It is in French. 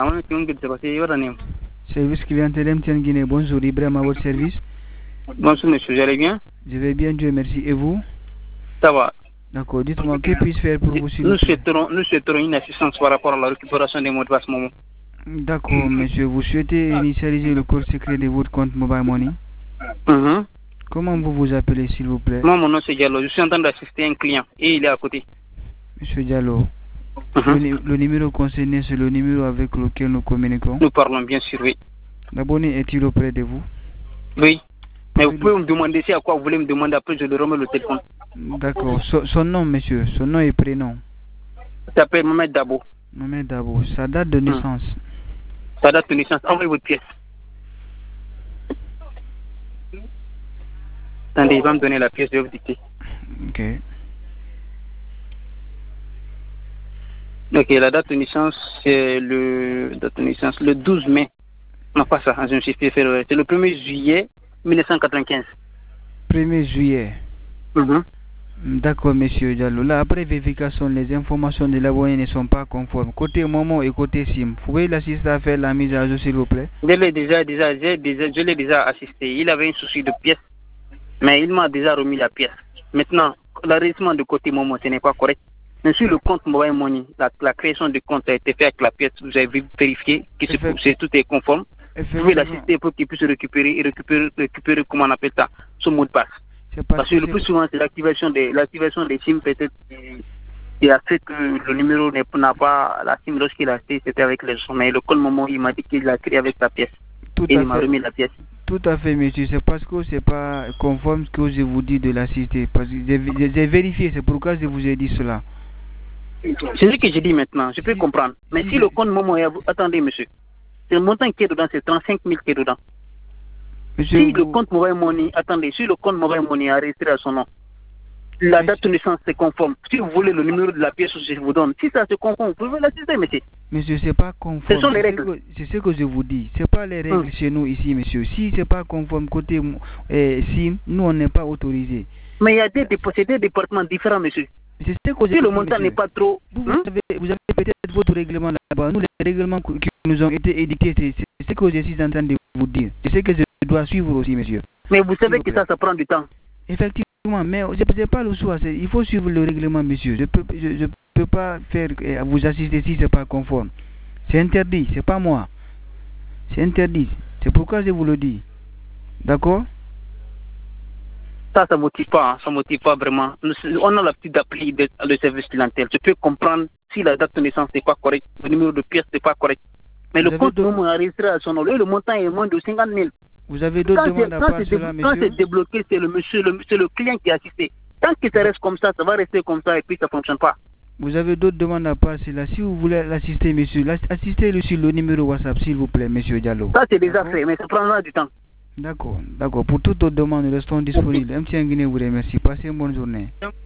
Service clientèle MTN Guinée, bonjour, Ibrahim à votre service. Bonjour monsieur, j'allais bien? Je vais bien, Dieu merci. Et vous? Ça va. D'accord, dites-moi, que puis-je faire pour vous s'il vous plaît? Nous souhaiterons une assistance par rapport à la récupération des mots de passe Momo. D'accord, monsieur, vous souhaitez initialiser le code secret de votre compte Mobile Money? Comment vous vous appelez s'il vous plaît? Moi, mon nom c'est Diallo, je suis en train d'assister un client et il est à côté. Monsieur Diallo, le numéro concerné, c'est le numéro avec lequel nous communiquons? Nous parlons bien sûr, oui. L'abonné est-il auprès de vous? Oui. Mais vous pouvez me demander si à quoi vous voulez me demander, après je le remets le téléphone. D'accord. Son nom, monsieur, son nom et prénom? Il s'appelle Mohamed Dabo. Mohamed Dabo. Sa date de naissance? Sa date de naissance, envoyez votre pièce. Attendez, il va me donner la pièce, je vais vous dicter. Ok. Ok, la date de naissance, c'est le 12 mai. Non, pas ça, je me suis fait faire. C'est le 1er juillet 1995. 1er juillet. D'accord, monsieur Diallo. Là, après vérification, les informations de l'abonné ne sont pas conformes. Côté Momo et côté SIM, pouvez l'assister à faire la mise à jour, s'il vous plaît? Je l'ai déjà assisté. Il avait un souci de pièce, mais il m'a déjà remis la pièce. Maintenant, l'enregistrement de côté Momo, ce n'est pas correct. Mais sur le compte Mobile Money, la création du compte a été faite avec la pièce. Vous avez vérifié que tout est conforme. Vous pouvez l'assister pour qu'il puisse récupérer, comment on appelle ça, son mot de passe. Parce que le plus souvent, c'est l'activation des SIM peut-être qui a fait que le numéro n'a pas la SIM lorsqu'il a acheté, c'était avec les gens. Mais le col moment, il m'a dit qu'il l'a créé avec sa pièce. Et il m'a remis la pièce. Tout à fait, monsieur. C'est parce que c'est pas conforme ce que je vous dis de l'assister. Parce que j'ai vérifié, c'est pourquoi je vous ai dit cela. C'est ce que j'ai dit maintenant, je peux comprendre. Mais si le compte Momo est... Attendez, monsieur. C'est le montant qui est dedans, c'est 35 000 qui est dedans. Monsieur, si le compte Mobile Money, attendez, si le compte Mobile Money est enregistré à son nom, la date de naissance c'est conforme. Si vous voulez le numéro de la pièce, je vous donne. Si ça se conforme, vous pouvez l'assister, monsieur. Monsieur, c'est pas conforme. Ce sont les règles. C'est ce que je vous dis. C'est pas les règles chez nous ici, monsieur. Si c'est pas conforme côté SIM, nous on n'est pas autorisé. Mais il y a des départements différents, monsieur. C'est ce que si le montant n'est pas trop... Vous avez peut-être votre règlement là-bas. Nous, les règlements qui nous ont été édictés, c'est ce que je suis en train de vous dire. C'est ce que je dois suivre aussi, monsieur. Mais vous savez que ça prend du temps. Effectivement, mais je n'ai pas le choix. Il faut suivre le règlement, monsieur. Je peux pas faire vous assister si ce n'est pas conforme. C'est interdit, c'est pas moi. C'est interdit. C'est pourquoi je vous le dis. D'accord? Ça ne motive pas, ça motive pas vraiment. On a l'habitude d'appeler le service clientèle. Je peux comprendre si la date de naissance n'est pas correcte, le numéro de pièce n'est pas correct. Mais le compte Momo est enregistré à son nom. Le montant est moins de 50 000. Vous avez d'autres demandes à part cela, monsieur? Quand c'est débloqué, c'est le client qui a assisté. Tant que ça reste comme ça va rester comme ça et puis ça ne fonctionne pas. Vous avez d'autres demandes à part cela. Si vous voulez l'assister, monsieur, assistez-le sur le numéro WhatsApp, s'il vous plaît, monsieur Diallo. Ça, c'est déjà fait, mais ça prendra du temps. D'accord, d'accord. Pour toute autre demande, nous restons disponibles. MTN Guinée vous remercie. Passez une bonne journée.